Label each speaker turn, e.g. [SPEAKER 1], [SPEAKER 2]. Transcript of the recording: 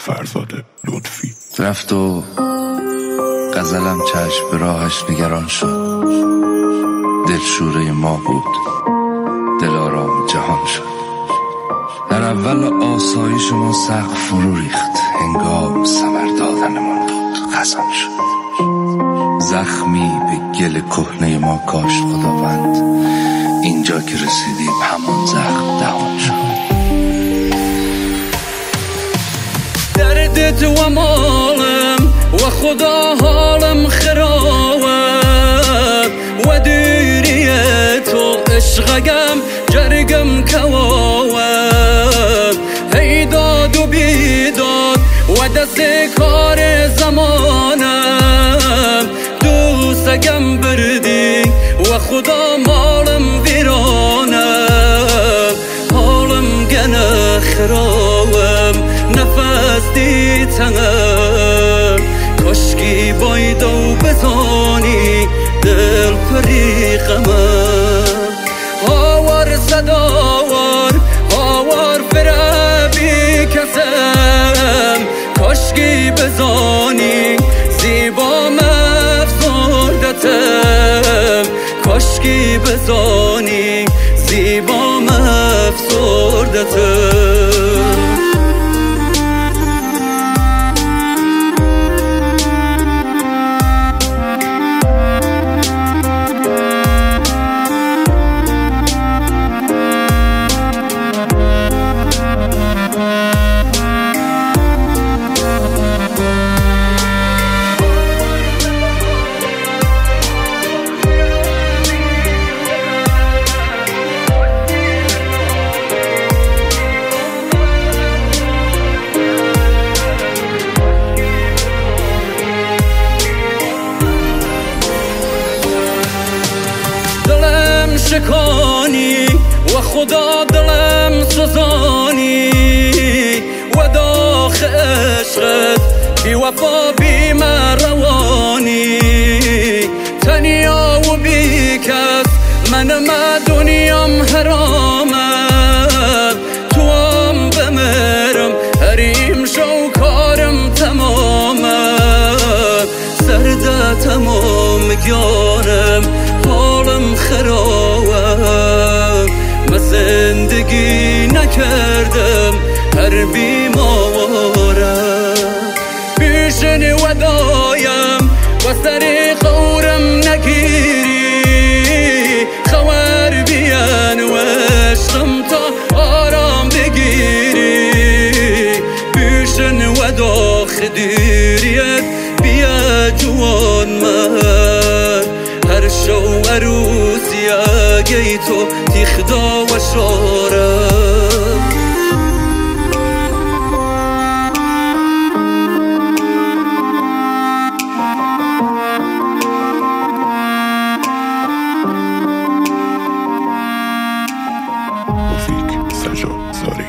[SPEAKER 1] فرزاد لطفی.
[SPEAKER 2] رفت و غزلم چشم به راهش نگران شد. دلشوره ما بود، دل آرام جهان شد. در اول آسایش ما سقف فرو ریخت، هنگام ثمر دادنمان بود خزان شد. زخمی به گل کهنه ما کاشت خداوند، اینجا که رسیدیم همان زخم دهان شد.
[SPEAKER 3] درد تو مالم و خدا حالم خراب و دیری تو عشقم جرگم کواب. هی داد و بیداد و دست کار زمانم، دوستگم بردی و خدا مالم ویرانم. حالم گنه خرابم نفس دیتنم، کاشکی باید و بزانی دل پریقمم. هاوار صداوار هاوار فرابی کسم، کاشکی بزانی زیبا مفسردتم. کاشکی بزانی زیبا مفسردتم. شکانی و خدا دلم سوزانی و داخل عشقت بی وفا بی روانی. تنیا و بی کس من ما دنیام حرامم، تو هم بمیرم حریم شو کارم تمامم. سرده تمام گیانم حالم خرابم، من زندگی نکردم هر بیمارم. بیشن و دایم و سر خورم نگیری، خور بیان و عشقم تا آرام بگیری. بیشن و داخل دیریت بیا جوان من، هر شو عروسی اگه تو تیخدا و شارم.
[SPEAKER 1] موزیک سجاد زاری.